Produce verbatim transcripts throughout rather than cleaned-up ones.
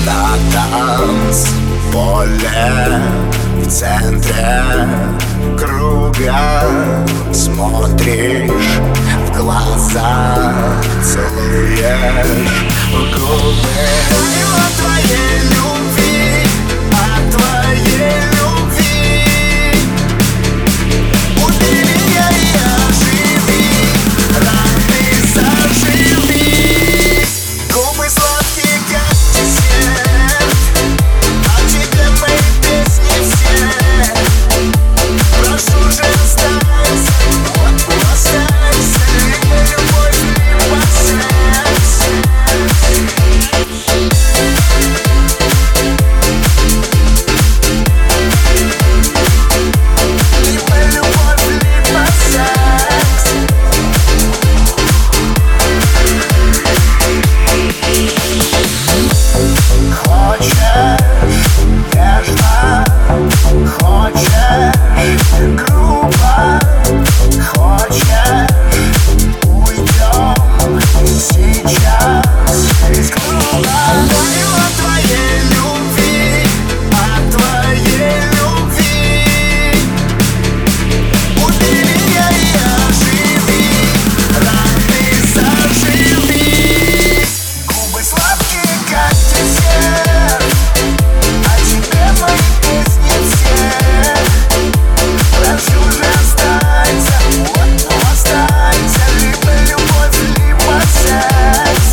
На танцполе в центре круга смотришь в глаза, целуешь в губы. Знаю о твоей любви, о твоей любви. Убей меня и оживи, раны заживи. Губы сладкие, как десерт, о тебе мои песни все. Прошу же останься, вот останься, либо любовь, либо секс. Либо любовь, либо секс. Хочешь нежно, хочешь грубо, хочешь уйдем сейчас из клуба. Знаю о твоей любви, о твоей любви. Убей меня и оживи, раны заживи. Губы сладкие, как десерт, о тебе мои песни все. Прошу же останься, вот останься, либо любовь, либо секс.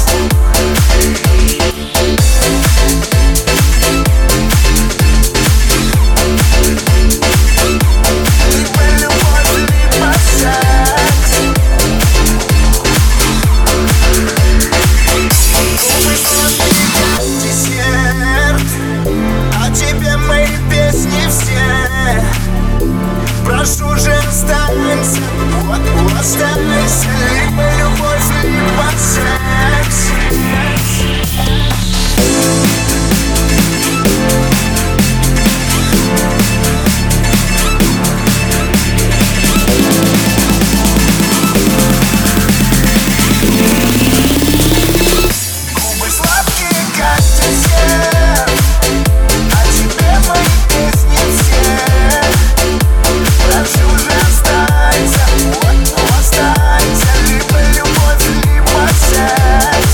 Либо любовь, либо секс. Губы сладкие, как десерт, о тебе мои песни все. Прошу же останься, вот останься, либо любовь, либо секс. Губы сладкие, как десерт, о тебе мои песни все. Прошу же останься, вот останься, либо любовь, либо секс.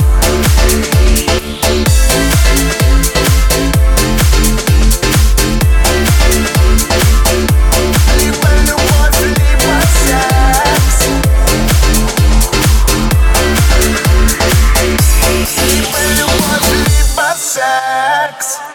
Либо любовь, либо секс. Либо любовь, либо секс.